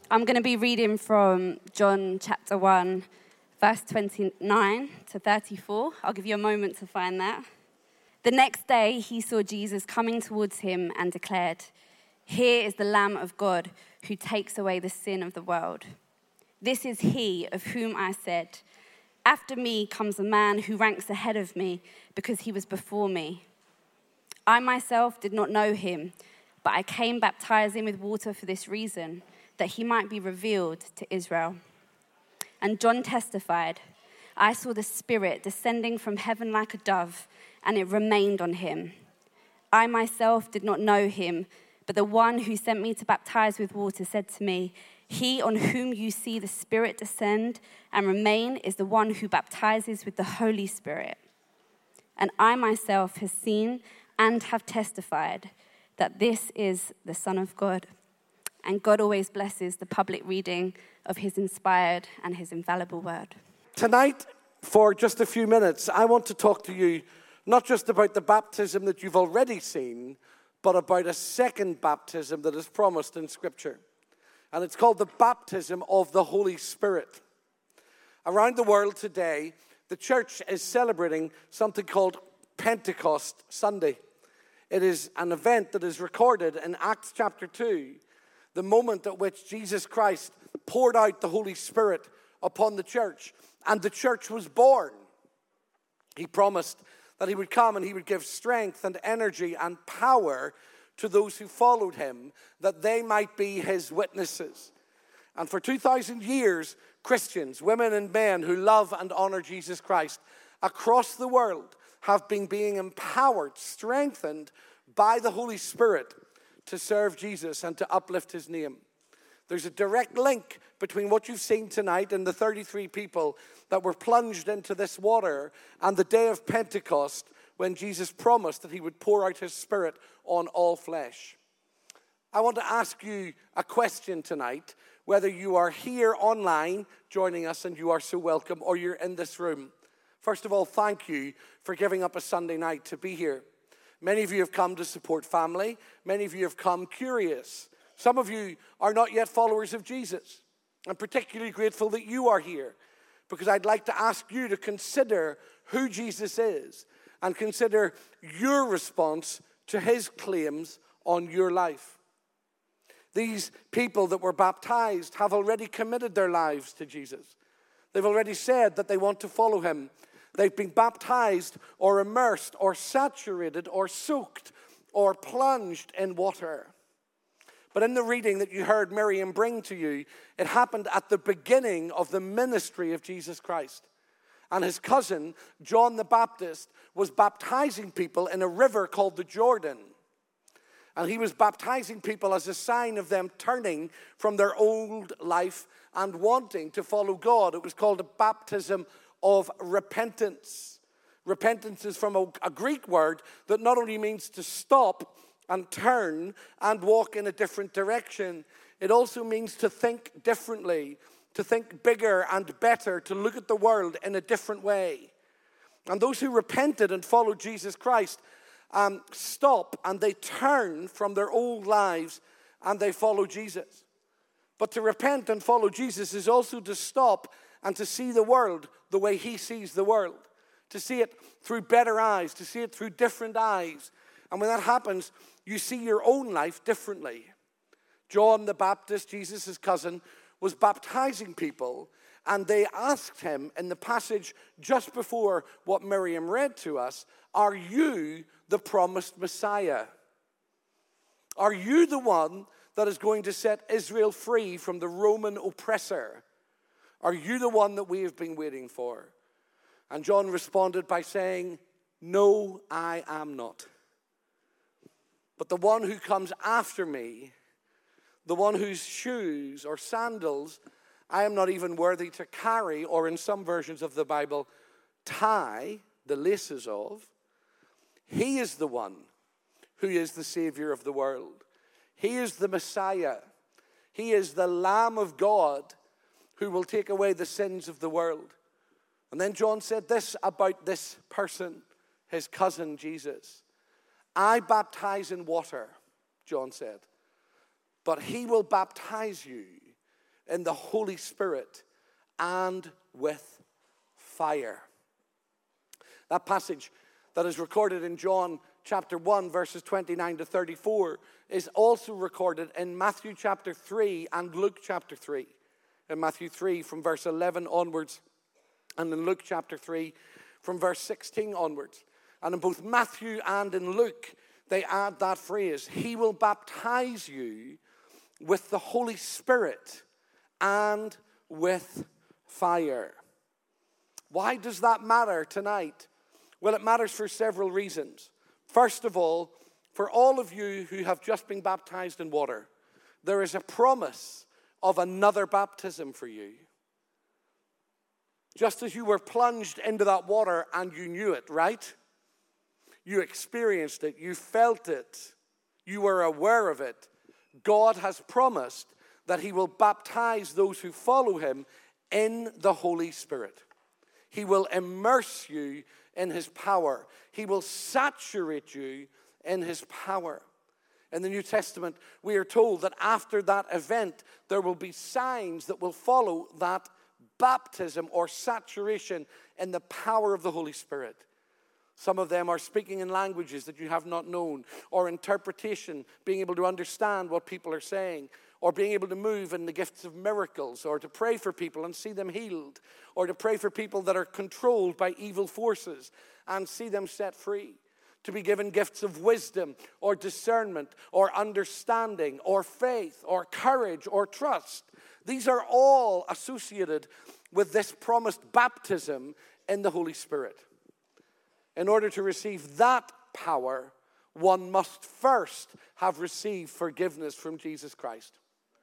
I'm going to be reading from John chapter 1, verse 29 to 34. I'll give you a moment to find that. The next day he saw Jesus coming towards him and declared, "Here is the Lamb of God who takes away the sin of the world. This is he of whom I said, 'After me comes a man who ranks ahead of me because he was before me.' I myself did not know him, but I came baptizing with water for this reason, that he might be revealed to Israel." And John testified, "I saw the Spirit descending from heaven like a dove, and it remained on him. I myself did not know him, but the one who sent me to baptize with water said to me, 'He on whom you see the Spirit descend and remain is the one who baptizes with the Holy Spirit.' And I myself have seen and have testified that this is the Son of God." And God always blesses the public reading of his inspired and his infallible word. Tonight, for just a few minutes, I want to talk to you not just about the baptism that you've already seen, but about a second baptism that is promised in Scripture. And it's called the baptism of the Holy Spirit. Around the world today, the church is celebrating something called Pentecost Sunday. It is an event that is recorded in Acts chapter 2, the moment at which Jesus Christ poured out the Holy Spirit upon the church, and the church was born. He promised that he would come and he would give strength and energy and power to those who followed him, that they might be his witnesses. And for 2,000 years, Christians, women and men who love and honor Jesus Christ across the world have been being empowered, strengthened by the Holy Spirit to serve Jesus and to uplift his name. There's a direct link between what you've seen tonight and the 33 people that were plunged into this water and the day of Pentecost, when Jesus promised that he would pour out his Spirit on all flesh. I want to ask you a question tonight, whether you are here online joining us, and you are so welcome, or you're in this room. First of all, thank you for giving up a Sunday night to be here. Many of you have come to support family. Many of you have come curious. Some of you are not yet followers of Jesus. I'm particularly grateful that you are here, because I'd like to ask you to consider who Jesus is and consider your response to his claims on your life. These people that were baptized have already committed their lives to Jesus. They've already said that they want to follow him. They've been baptized or immersed or saturated or soaked or plunged in water. But in the reading that you heard Miriam bring to you, it happened at the beginning of the ministry of Jesus Christ. And his cousin, John the Baptist, was baptizing people in a river called the Jordan. And he was baptizing people as a sign of them turning from their old life and wanting to follow God. It was called a baptism of repentance. Repentance is from a Greek word that not only means to stop and turn and walk in a different direction, it also means to think differently, to think bigger and better, to look at the world in a different way. And those who repented and followed Jesus Christ stop and they turn from their old lives and they follow Jesus. But to repent and follow Jesus is also to stop and to see the world the way he sees the world, to see it through better eyes, to see it through different eyes. And when that happens, you see your own life differently. John the Baptist, Jesus' cousin, was baptizing people, and they asked him in the passage just before what Miriam read to us, "Are you the promised Messiah? Are you the one that is going to set Israel free from the Roman oppressor? Are you the one that we have been waiting for?" And John responded by saying, "No, I am not. But the one who comes after me, the one whose shoes or sandals I am not even worthy to carry," or in some versions of the Bible, tie the laces of, he is the one who is the Savior of the world. He is the Messiah. He is the Lamb of God who will take away the sins of the world. And then John said this about this person, his cousin Jesus. "I baptize in water," John said, "but he will baptize you in the Holy Spirit and with fire. That passage that is recorded in John chapter 1, verses 29 to 34, is also recorded in Matthew chapter 3 and Luke chapter 3. In Matthew 3 from verse 11 onwards, and in Luke chapter 3 from verse 16 onwards. And in both Matthew and in Luke, they add that phrase, he will baptize you with the Holy Spirit and with fire. Why does that matter tonight? Well, it matters for several reasons. First of all, for all of you who have just been baptized in water, there is a promise of another baptism for you. Just as you were plunged into that water and you knew it, right? You experienced it, you felt it, you were aware of it. God has promised that he will baptize those who follow him in the Holy Spirit. He will immerse you in his power. He will saturate you in his power. In the New Testament, we are told that after that event, there will be signs that will follow that baptism or saturation in the power of the Holy Spirit. Some of them are speaking in languages that you have not known, or interpretation, being able to understand what people are saying, or being able to move in the gifts of miracles, or to pray for people and see them healed, or to pray for people that are controlled by evil forces and see them set free. To be given gifts of wisdom, or discernment, or understanding, or faith, or courage, or trust. These are all associated with this promised baptism in the Holy Spirit. In order to receive that power, one must first have received forgiveness from Jesus Christ.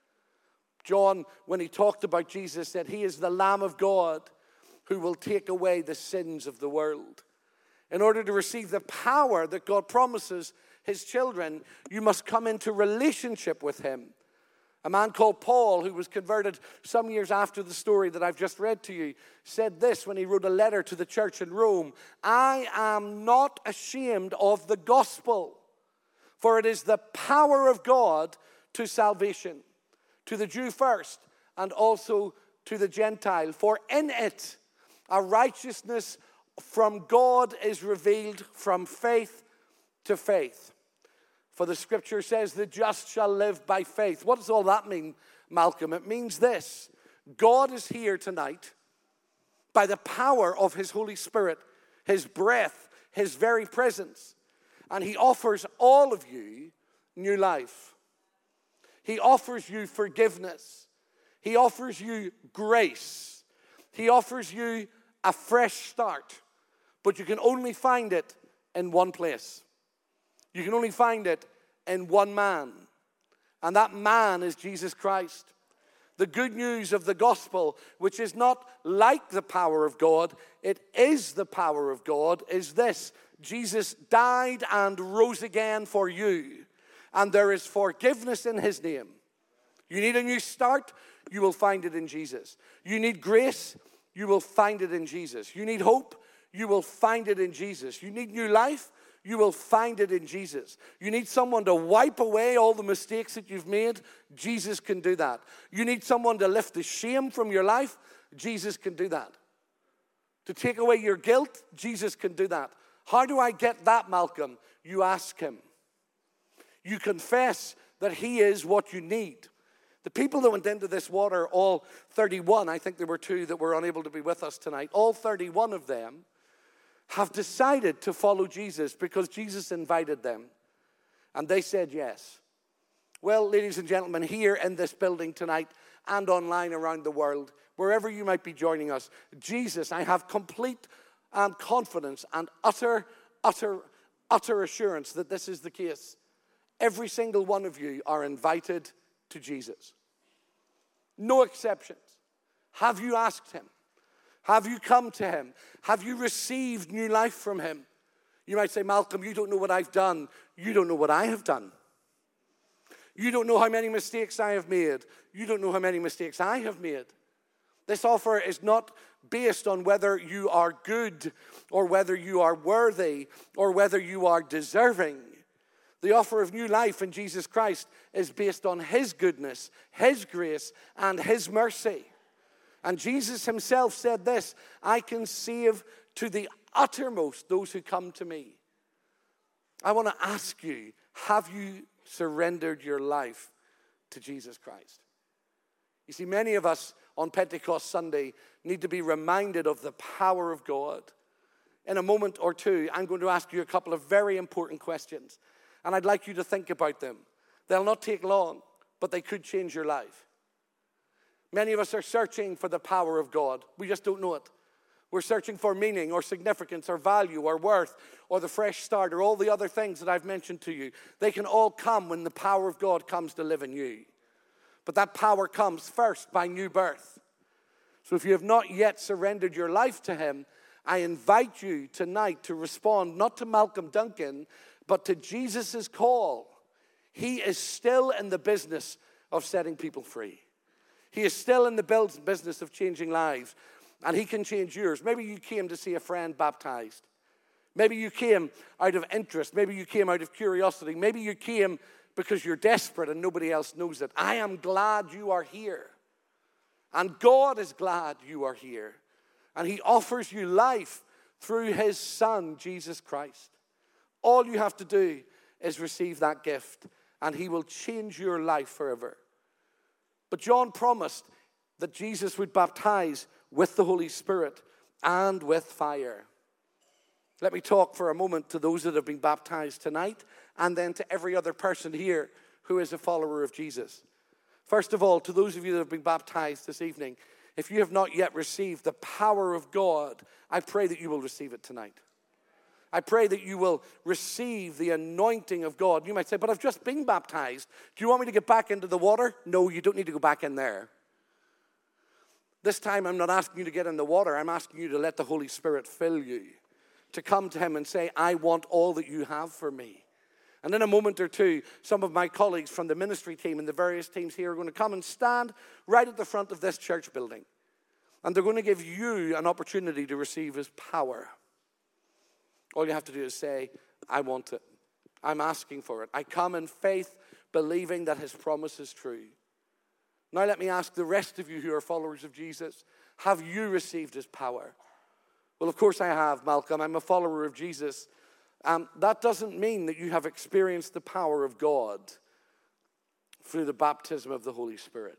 John, when he talked about Jesus, said he is the Lamb of God who will take away the sins of the world. In order to receive the power that God promises his children, you must come into relationship with him. A man called Paul, who was converted some years after the story that I've just read to you, said this when he wrote a letter to the church in Rome: I am not ashamed of the gospel, for it is the power of God to salvation, to the Jew first, and also to the Gentile. For in it a righteousness from God is revealed from faith to faith. For the scripture says, the just shall live by faith. What does all that mean, Malcolm? It means this: God is here tonight by the power of his Holy Spirit, his breath, his very presence. And he offers all of you new life. He offers you forgiveness. He offers you grace. He offers you a fresh start. But you can only find it in one place. You can only find it in one man. And that man is Jesus Christ. The good news of the gospel, which is not like the power of God, it is the power of God, is this: Jesus died and rose again for you. And there is forgiveness in his name. You need a new start, you will find it in Jesus. You need grace, you will find it in Jesus. You need hope, you will find it in Jesus. You need new life, you will find it in Jesus. You need someone to wipe away all the mistakes that you've made, Jesus can do that. You need someone to lift the shame from your life, Jesus can do that. To take away your guilt, Jesus can do that. How do I get that, Malcolm? You ask him. You confess that he is what you need. The people that went into this water, all 31, I think there were 2 that were unable to be with us tonight, all 31 of them have decided to follow Jesus because Jesus invited them. And they said yes. Well, ladies and gentlemen, here in this building tonight and online around the world, wherever you might be joining us, Jesus, I have complete confidence and utter assurance that this is the case. Every single one of you are invited to Jesus. No exceptions. Have you asked him? Have you come to him? Have you received new life from him? You might say, Malcolm, you don't know what I've done. You don't know what I have done. You don't know how many mistakes I have made. You don't know how many mistakes I have made. This offer is not based on whether you are good or whether you are worthy or whether you are deserving. The offer of new life in Jesus Christ is based on his goodness, his grace, and his mercy. And Jesus himself said this, I can save to the uttermost those who come to me. I want to ask you, have you surrendered your life to Jesus Christ? You see, many of us on Pentecost Sunday need to be reminded of the power of God. In a moment or two, I'm going to ask you a couple of very important questions, and I'd like you to think about them. They'll not take long, but they could change your life. Many of us are searching for the power of God. We just don't know it. We're searching for meaning or significance or value or worth or the fresh start or all the other things that I've mentioned to you. They can all come when the power of God comes to live in you. But that power comes first by new birth. So if you have not yet surrendered your life to him, I invite you tonight to respond not to Malcolm Duncan, but to Jesus' call. He is still in the business of setting people free. He is still in the business of changing lives, and he can change yours. Maybe you came to see a friend baptized. Maybe you came out of interest. Maybe you came out of curiosity. Maybe you came because you're desperate and nobody else knows it. I am glad you are here. And God is glad you are here. And he offers you life through his Son, Jesus Christ. All you have to do is receive that gift, and he will change your life forever. But John promised that Jesus would baptize with the Holy Spirit and with fire. Let me talk for a moment to those that have been baptized tonight, and then to every other person here who is a follower of Jesus. First of all, to those of you that have been baptized this evening, if you have not yet received the power of God, I pray that you will receive it tonight. I pray that you will receive the anointing of God. You might say, but I've just been baptized. Do you want me to get back into the water? No, you don't need to go back in there. This time I'm not asking you to get in the water. I'm asking you to let the Holy Spirit fill you, to come to him and say, I want all that you have for me. And in a moment or two, some of my colleagues from the ministry team and the various teams here are going to come and stand right at the front of this church building. And they're going to give you an opportunity to receive his power. All you have to do is say, I want it. I'm asking for it. I come in faith, believing that his promise is true. Now let me ask the rest of you who are followers of Jesus, have you received his power? Well, of course I have, Malcolm. I'm a follower of Jesus. That doesn't mean that you have experienced the power of God through the baptism of the Holy Spirit.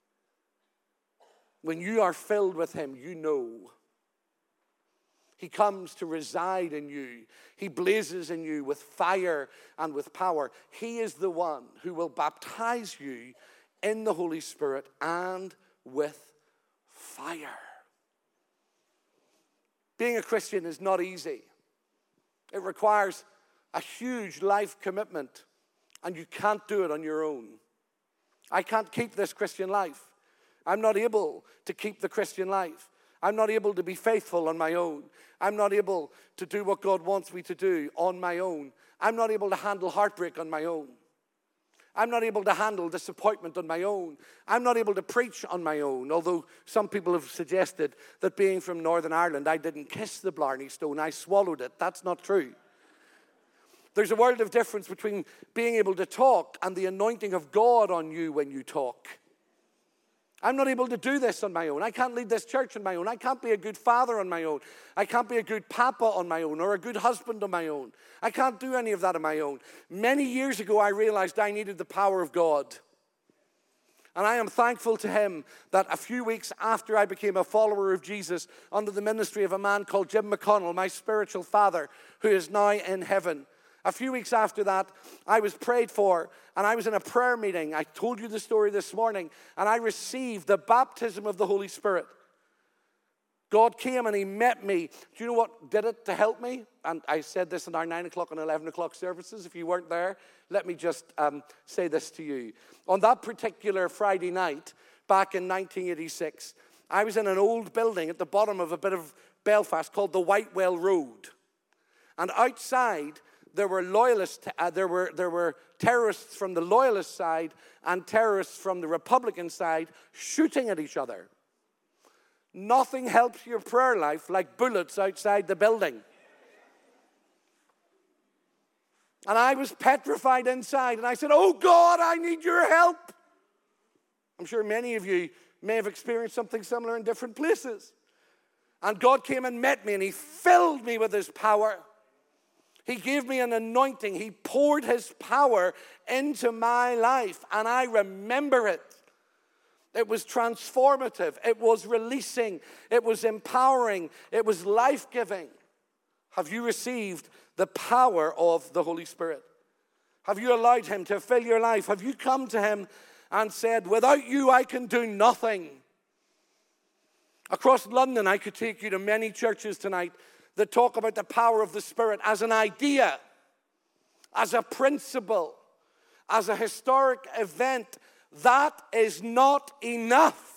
When you are filled with him, you know. He comes to reside in you. He blazes in you with fire and with power. He is the one who will baptize you in the Holy Spirit and with fire. Being a Christian is not easy. It requires a huge life commitment, and you can't do it on your own. I can't keep this Christian life. I'm not able to keep the Christian life. I'm not able to be faithful on my own. I'm not able to do what God wants me to do on my own. I'm not able to handle heartbreak on my own. I'm not able to handle disappointment on my own. I'm not able to preach on my own, although some people have suggested that being from Northern Ireland, I didn't kiss the Blarney Stone, I swallowed it. That's not true. There's a world of difference between being able to talk and the anointing of God on you when you talk. I'm not able to do this on my own. I can't lead this church on my own. I can't be a good father on my own. I can't be a good papa on my own or a good husband on my own. I can't do any of that on my own. Many years ago, I realized I needed the power of God. And I am thankful to him that a few weeks after I became a follower of Jesus under the ministry of a man called Jim McConnell, my spiritual father, who is now in heaven, a few weeks after that, I was prayed for, and I was in a prayer meeting. I told you the story this morning, and I received the baptism of the Holy Spirit. God came and he met me. Do you know what did it to help me? And I said this in our 9 o'clock and 11 o'clock services. If you weren't there, let me just say this to you. On that particular Friday night, back in 1986, I was in an old building at the bottom of a bit of Belfast called the Whitewell Road. And outside, there were loyalists. There were terrorists from the loyalist side and terrorists from the Republican side shooting at each other. Nothing helps your prayer life like bullets outside the building. And I was petrified inside. And I said, oh God, I need your help. I'm sure many of you may have experienced something similar in different places. And God came and met me, and he filled me with his power. He gave me an anointing. He poured his power into my life, and I remember it. It was transformative. It was releasing. It was empowering. It was life-giving. Have you received the power of the Holy Spirit? Have you allowed him to fill your life? Have you come to him and said, without you, I can do nothing? Across London, I could take you to many churches tonight that talk about the power of the Spirit as an idea, as a principle, as a historic event. That is not enough.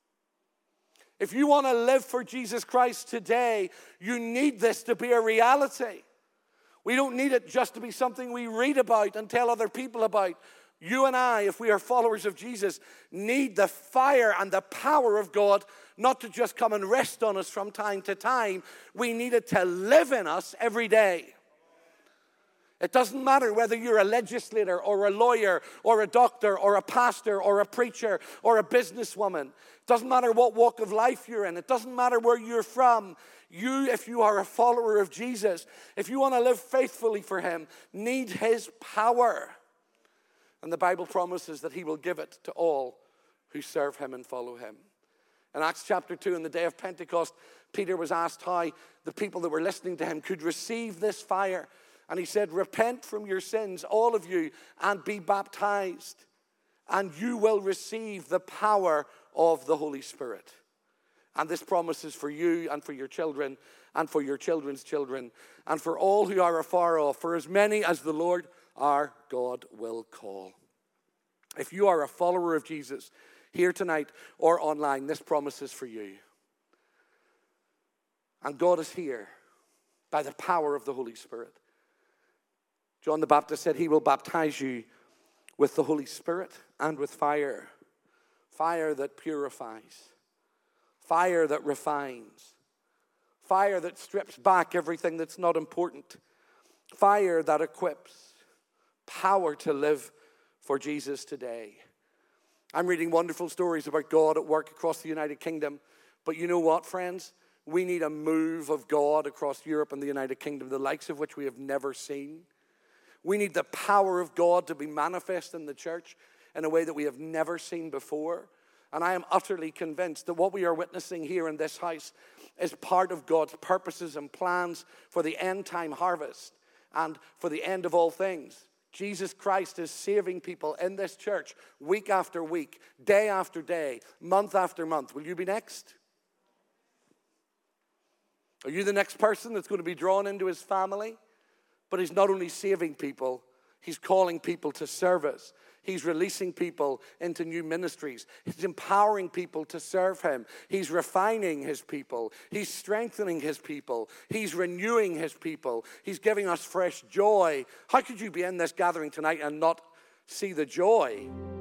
If you want to live for Jesus Christ today, you need this to be a reality. We don't need it just to be something we read about and tell other people about. You and I, if we are followers of Jesus, need the fire and the power of God not to just come and rest on us from time to time. We need it to live in us every day. It doesn't matter whether you're a legislator or a lawyer or a doctor or a pastor or a preacher or a businesswoman. It doesn't matter what walk of life you're in. It doesn't matter where you're from. You, if you are a follower of Jesus, if you want to live faithfully for him, need his power. And the Bible promises that he will give it to all who serve him and follow him. In Acts chapter 2, on the day of Pentecost, Peter was asked how the people that were listening to him could receive this fire. And he said, repent from your sins, all of you, and be baptized, and you will receive the power of the Holy Spirit. And this promise is for you and for your children and for your children's children and for all who are afar off, for as many as the Lord our God will call. If you are a follower of Jesus here tonight or online, this promise is for you. And God is here by the power of the Holy Spirit. John the Baptist said he will baptize you with the Holy Spirit and with fire. Fire that purifies. Fire that refines. Fire that strips back everything that's not important. Fire that equips. Power to live for Jesus today. I'm reading wonderful stories about God at work across the United Kingdom. But you know what, friends? We need a move of God across Europe and the United Kingdom, the likes of which we have never seen. We need the power of God to be manifest in the church in a way that we have never seen before. And I am utterly convinced that what we are witnessing here in this house is part of God's purposes and plans for the end time harvest and for the end of all things. Jesus Christ is saving people in this church week after week, day after day, month after month. Will you be next? Are you the next person that's going to be drawn into his family? But he's not only saving people, he's calling people to service. He's releasing people into new ministries. He's empowering people to serve him. He's refining his people. He's strengthening his people. He's renewing his people. He's giving us fresh joy. How could you be in this gathering tonight and not see the joy